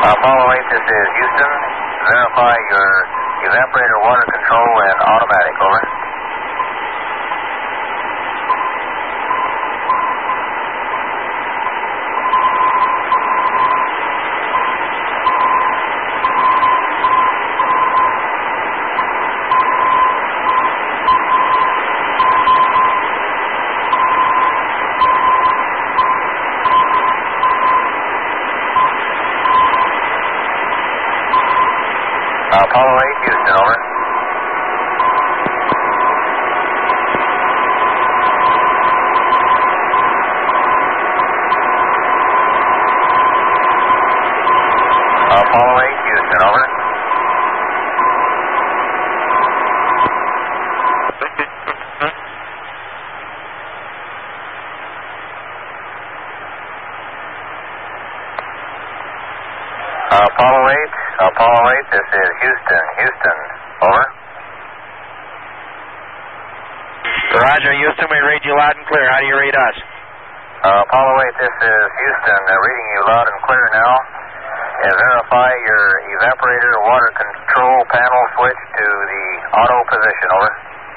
Apollo 8, this is Houston. Verify your evaporator water control and automatic, over. Apollo 8, Houston, over. Apollo 8, Houston, over. Apollo 8, this is Houston. Houston, over. Roger, Houston, we read you loud and clear. How do you read us? Apollo 8, this is Houston, reading you loud and clear now. And verify your evaporator water control panel switch to the auto position, over.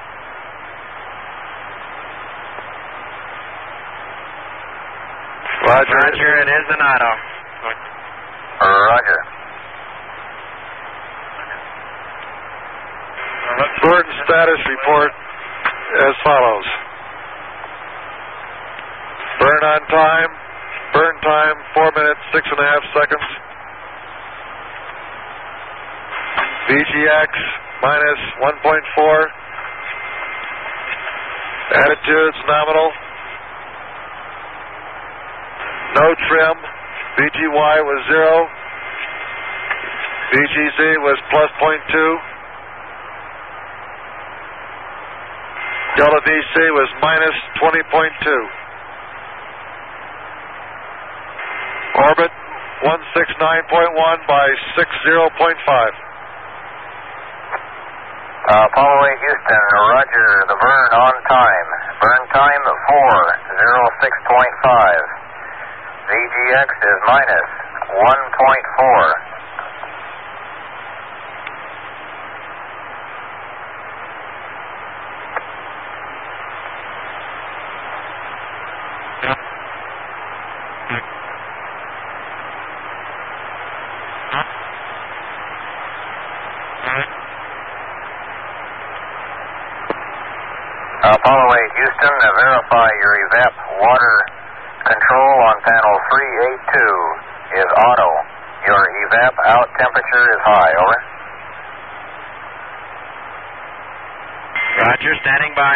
Roger, it is an auto. Roger. Burn status report as follows. Burn on time. Burn time 4 minutes 6.5 seconds. VGX minus 1.4. Attitudes nominal. No trim. VGY was 0. VGZ was plus 0.2. Delta VC was minus 20.2. Orbit 169.1 by 60.5. Apollo 8, Houston, roger, the burn on time. Burn time 4:06.5. VGX is minus 1.4. Apollo 8, Houston, verify your evap water control on panel 382 is auto. Your evap out temperature is high, over. Roger, standing by.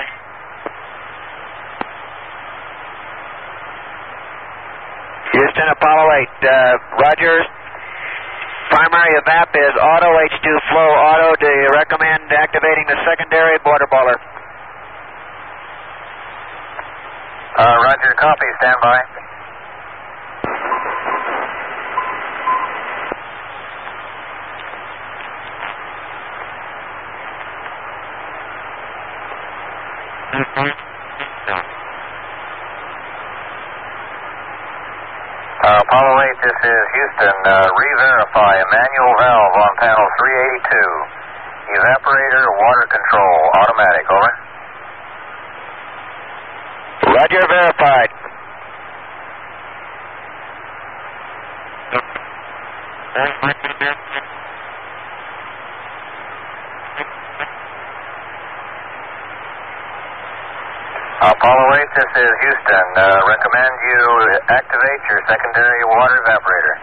Houston, Apollo 8, Roger. Primary evap is auto, H2 flow auto. Do you recommend activating the secondary border baller? Roger, copy, stand by. Apollo 8, this is Houston. Re-verify a manual valve on panel 382. Evaporator water control, automatic, over. Roger, verified. Apollo 8, this is Houston. Recommend you activate your secondary water evaporator.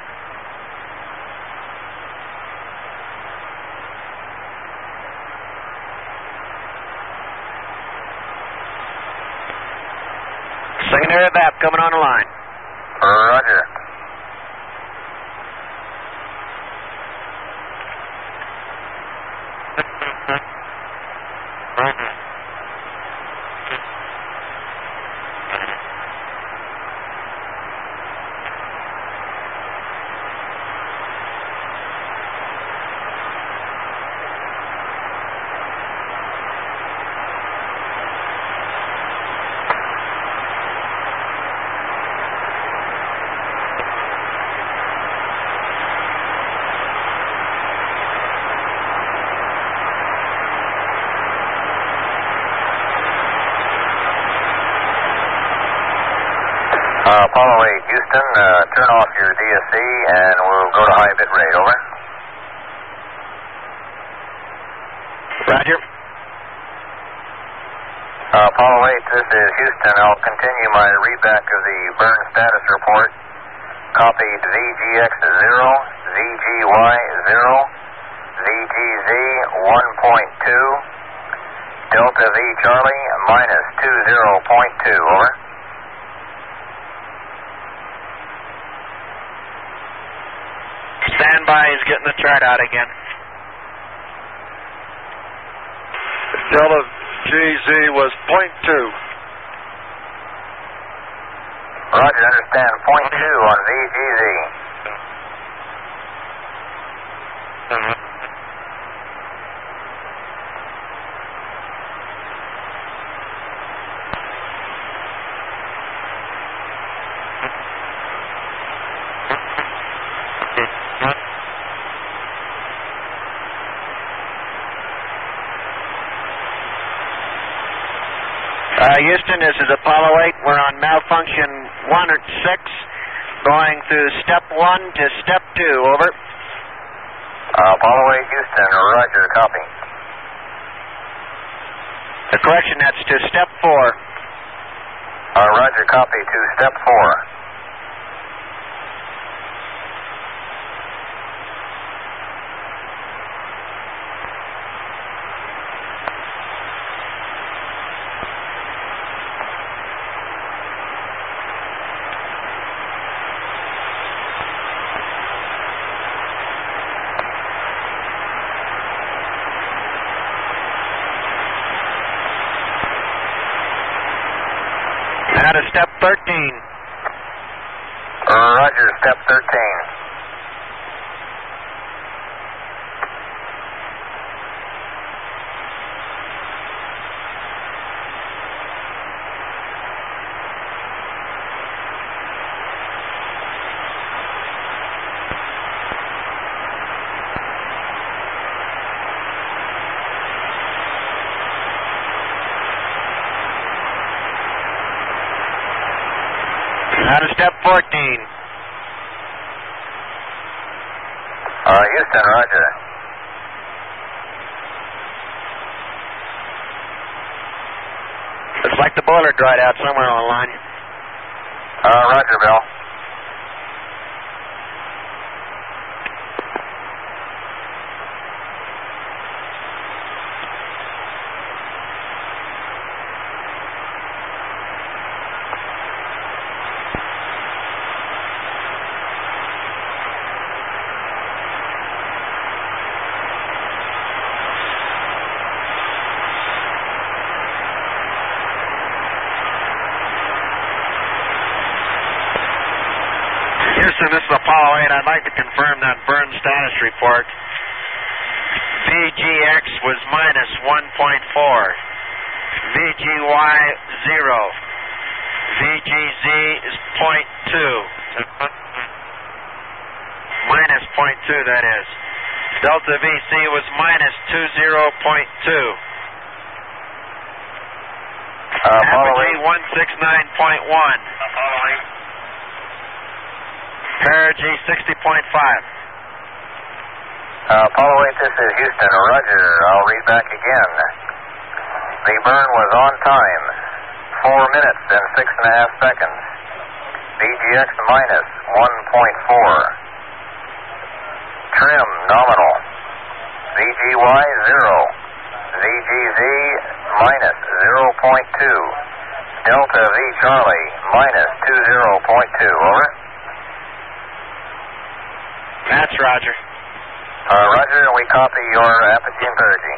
Secondary evap coming on the line. Roger. Apollo 8, Houston, turn off your DSC and we'll go to high bit rate, over. Roger. Apollo 8, this is Houston. I'll continue my readback of the burn status report. Copied VGX 0, VGY 0, VGZ 1.2, Delta V Charlie minus 20.2, over. Stand by, he's getting the chart out again. Delta GZ was 0.2. Roger, understand, 0.2 on VGZ. Houston, this is Apollo 8. We're on malfunction 1 or 6, going through step 1 to step 2, over. Apollo 8, Houston, roger, copy. The correction, that's to step 4. Roger, copy, to step 4. Now to step 13. Roger, step 13. Now to step 14. Houston, roger. Looks like the boiler dried out somewhere on the line. Roger, Bill. Houston, this is Apollo 8. I'd like to confirm that burn status report. VGX was minus 1.4. VGY 0. VGZ is 0.2. Minus 0.2, that is. Delta VC was minus 20.2. Apogee 169.1. Apollo 8. Perigee 60.5. Apollo 8, this is Houston, roger. I'll read back again. The burn was on time, 4 minutes and 6.5 seconds. VGX minus 1.4. Trim nominal. VGY 0. VGZ minus 0.2. Delta V Charlie minus 20.2. Over. That's Roger. Roger, and we copy your apogee and perigee.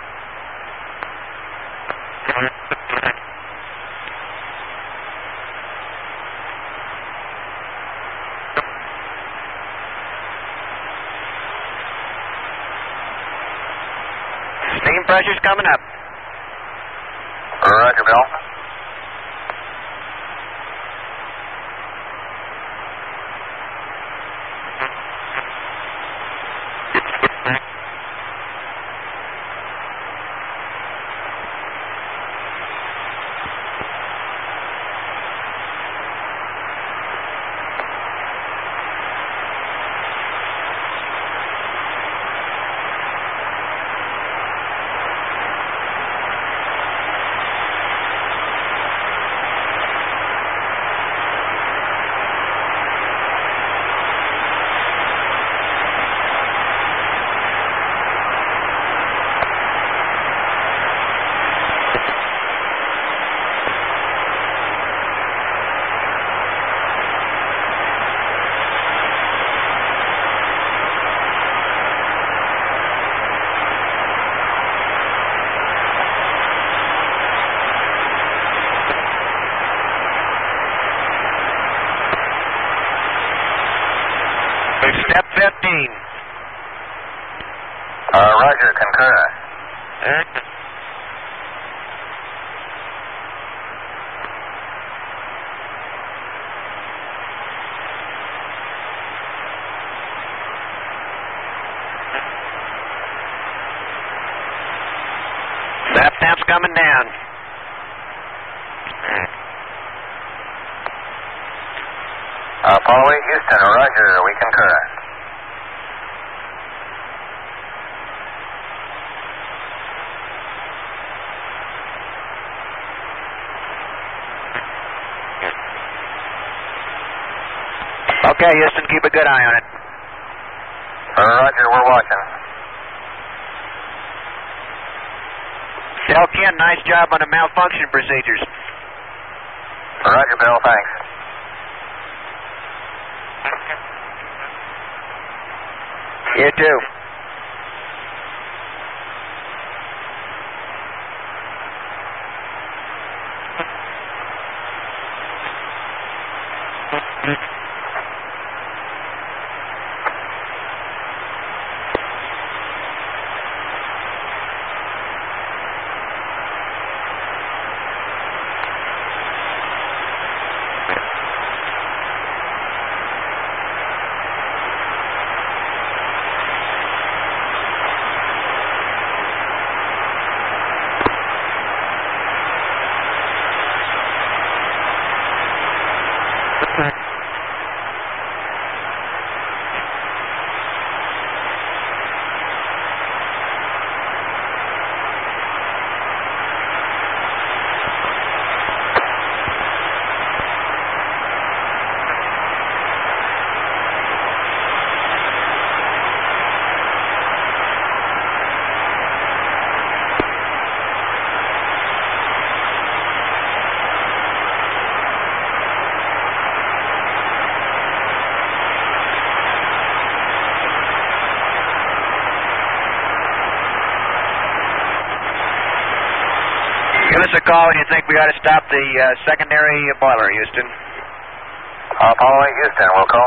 Steam pressure's coming up. Roger, Bill. Step 15. Roger, concur. Lap tamp's coming down. Apollo 8 Houston, roger, we concur. Okay, Houston, keep a good eye on it. Roger, we're watching. Tell Ken, nice job on the malfunction procedures. Roger, Bill, thanks. You too. Give us a call when you think we ought to stop the secondary boiler, Houston. Apollo 8 Houston, we'll call.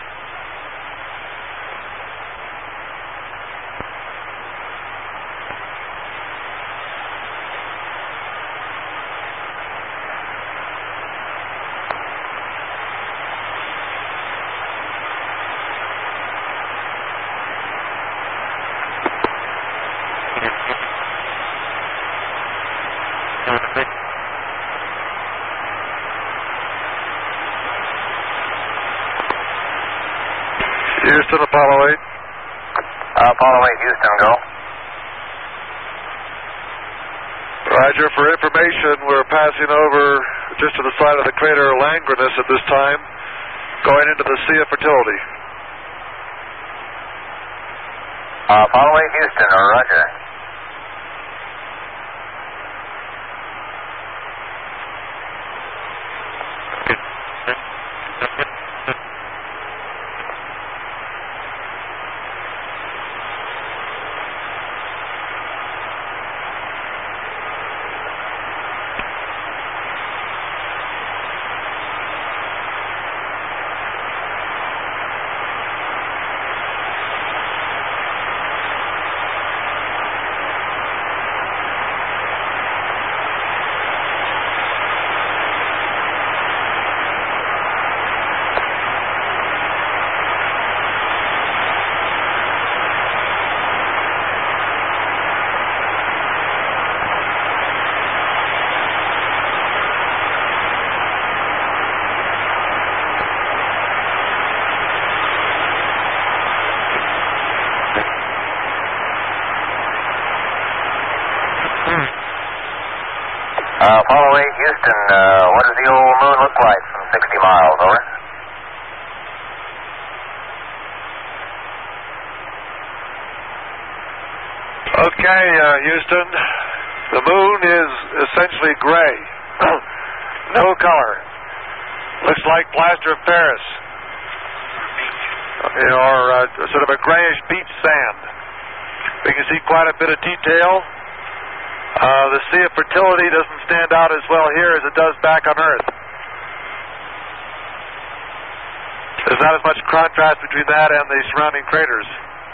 Houston, Apollo 8. Apollo 8 Houston, go. Roger, for information, we're passing over just to the side of the crater Langrenus at this time, going into the Sea of Fertility. Apollo 8 Houston, roger. Apollo 8 Houston, what does the old moon look like from 60 miles, over? Okay, Houston, the moon is essentially gray. No color. Looks like plaster of Paris. Or sort of a grayish beach sand. We can see quite a bit of detail. The Sea of Fertility doesn't stand out as well here as it does back on Earth. The There's not as much contrast between that and the surrounding craters.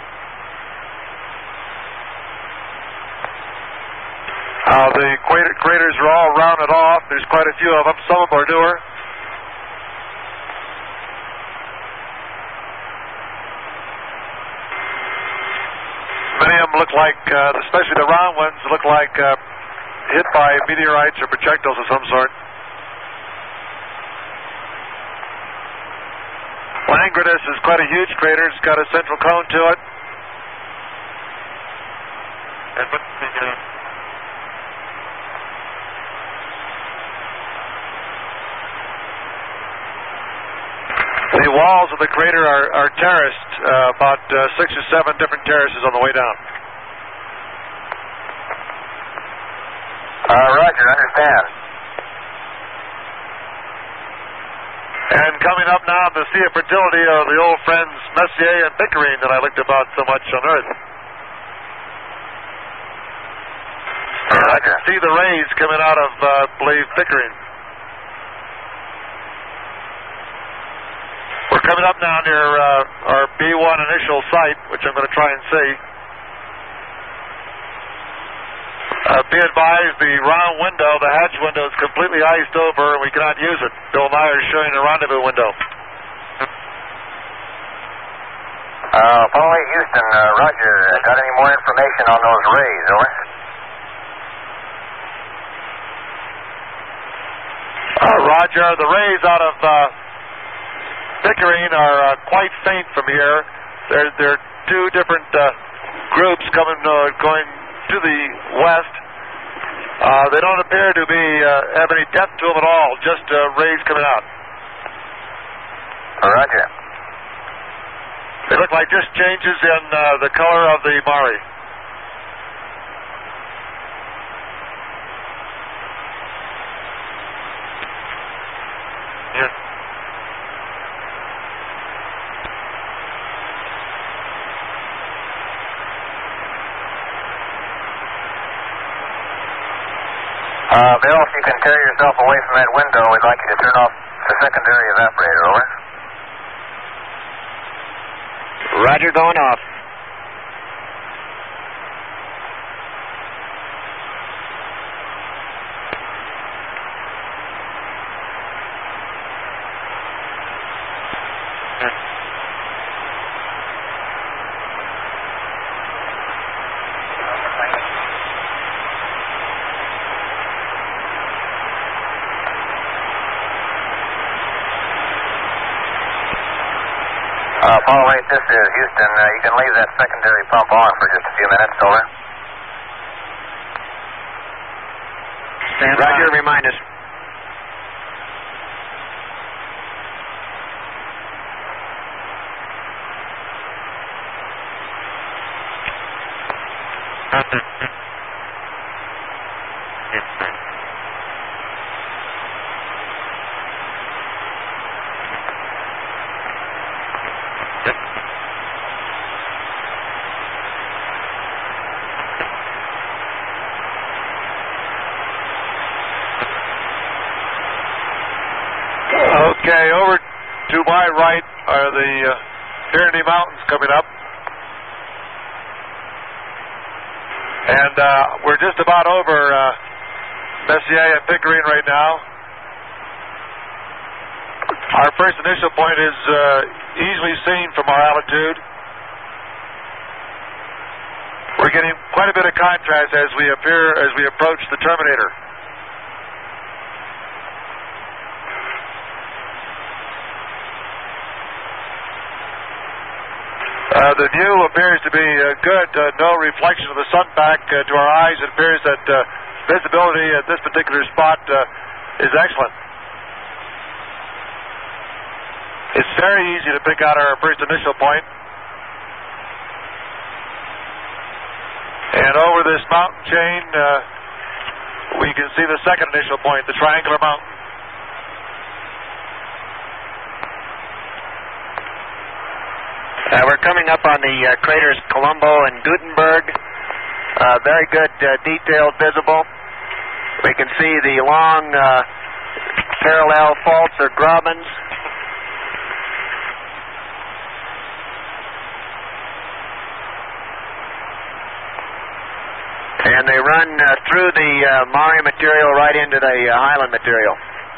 The craters are all rounded off. There's quite a few of them. Some of them are newer. Many of them look like, especially the round ones, look like hit by meteorites or projectiles of some sort. Langrenus is quite a huge crater. It's got a central cone to it. The walls of the crater are terraced, about 6 or 7 different terraces on the way down. Roger, understand. And coming up now, the sea of fertility of the old friends Messier and Pickering that I looked about so much on Earth. And I can see the rays coming out of, I believe, Pickering. We're coming up now near our B1 initial site, which I'm going to try and see. Be advised, the round window, the hatch window, is completely iced over and we cannot use it. Bill Nye is showing a rendezvous window. Apollo 8 Houston, Roger. Got any more information on those rays, over? Roger, the rays out of Pickering are quite faint from here. There are 2 different groups going to the west. They don't appear to be have any depth to them at all, just rays coming out. Roger. They look like just changes in the color of the Mare. Yes. Bill, if you can tear yourself away from that window, we'd like you to turn off the secondary evaporator, over. Roger, going off. Apollo 8, this is Houston. You can leave that secondary pump on for just a few minutes, over. Stand Roger, by. Remind us. Okay, over to my right are the Pyrenees Mountains coming up. And we're just about over Messier and Pickering right now. Our first initial point is easily seen from our altitude. We're getting quite a bit of contrast as we approach the terminator. The view appears to be good. No reflection of the sun back to our eyes. It appears that visibility at this particular spot is excellent. It's very easy to pick out our first initial point. And over this mountain chain, we can see the second initial point, the triangular mountain. We're coming up on the craters Colombo and Gutenberg. Very good detail visible. We can see the long parallel faults or grabens. And they run through the Maury material right into the Highland material.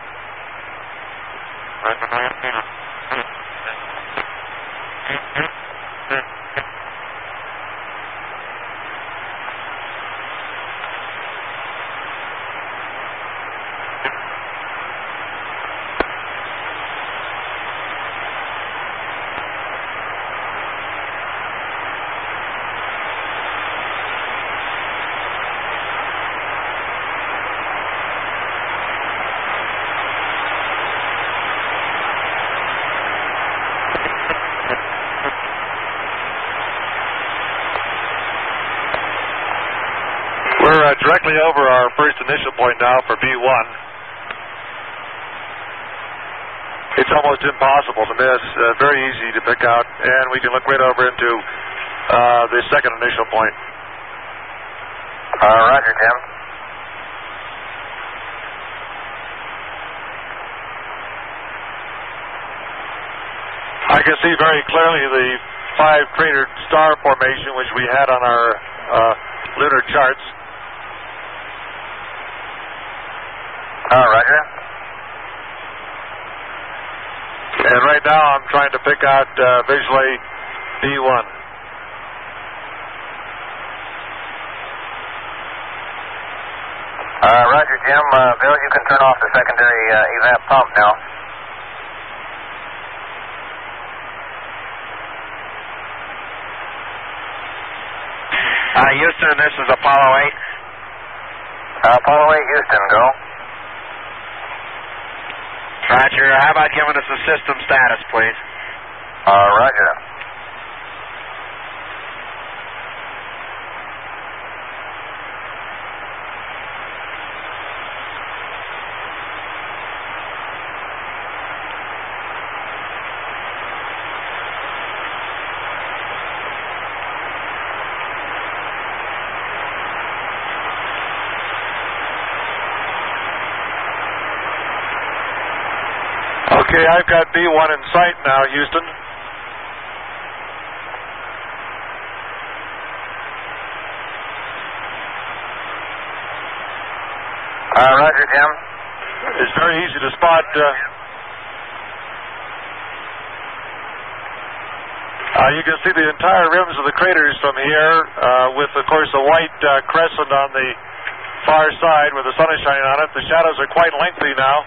We're directly over our first initial point now for B1. It's almost impossible to miss, very easy to pick out, and we can look right over into the second initial point. Roger, Jim. I can see very clearly the 5-cratered star formation which we had on our lunar charts. Roger. And right now I'm trying to pick out visually B1. Roger, Jim. Bill, you can turn off the secondary evap pump now. Houston, this is Apollo 8. Apollo 8, Houston, go. Roger. How about giving us a system status, please? Roger. Okay, I've got B1 in sight now, Houston. Roger, Jim. It's very easy to spot. You can see the entire rims of the craters from here, with, of course, a white crescent on the far side where the sun is shining on it. The shadows are quite lengthy now.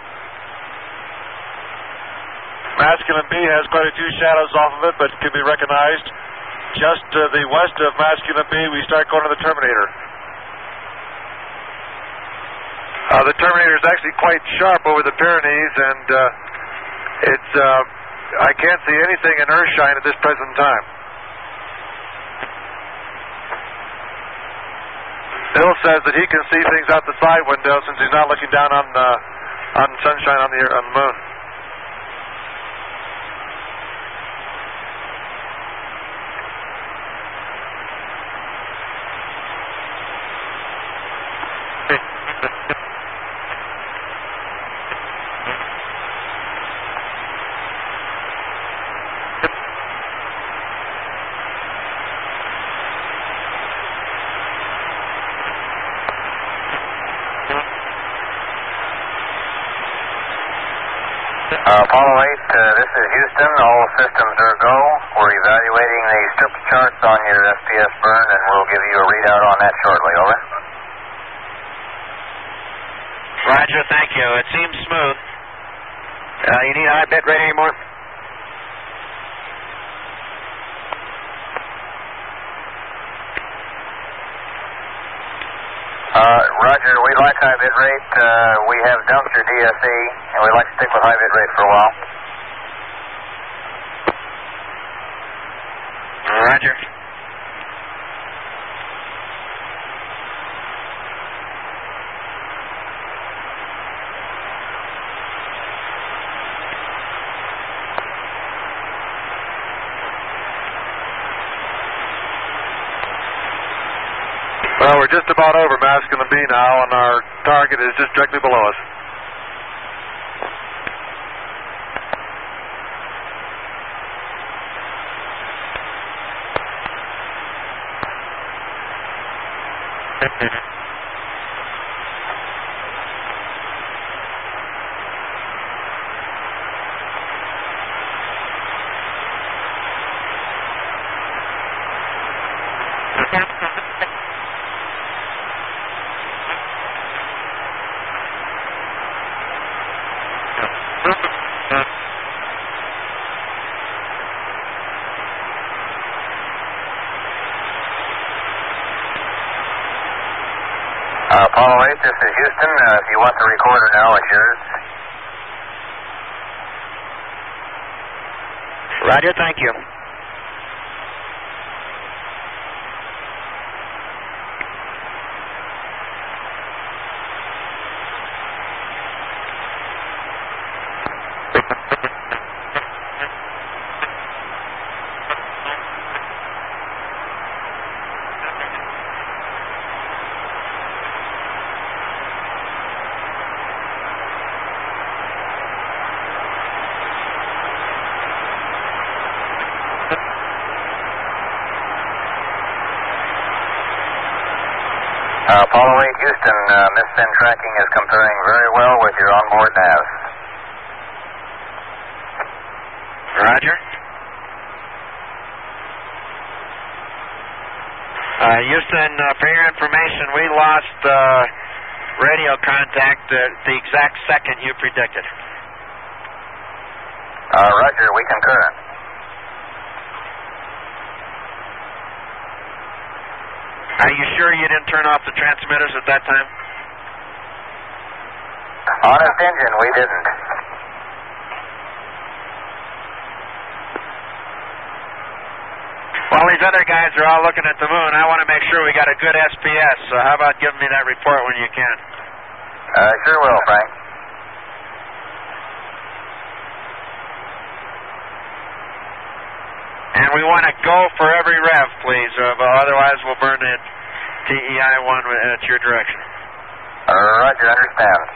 Masculine B has quite a few shadows off of it, but can be recognized. Just to the west of Masculine B, we start going to the Terminator. The Terminator is actually quite sharp over the Pyrenees, and it's I can't see anything in Earthshine at this present time. Bill says that he can see things out the side window since he's not looking down on sunshine on the moon. Apollo 8, this is Houston. All systems are go. We're evaluating the strip charts on your SPS burn, and we'll give you a readout on that shortly. Over. Roger, thank you. It seems smooth. You need high bit rate anymore? Roger, we like high bit rate. We have dumpster DSE, and we like to stick with high bit rate for a while. Roger. Well, we're just about over Masculine B now, and our target is just directly below us. Apollo 8, this is Houston. If you want the recorder now, it's yours. Roger, thank you. Apollo 8, Houston, misSEN tracking is comparing very well with your onboard nav. Roger. Houston, for your information, we lost radio contact at the exact second you predicted. Roger, we concur. Are you sure you didn't turn off the transmitters at that time? Honest engine, we didn't. Well, these other guys are all looking at the moon. I want to make sure we got a good SPS, so how about giving me that report when you can? Sure will, Frank. And we want to go for every rev, please. Otherwise, we'll burn the TEI-1 at your direction. Roger, understand.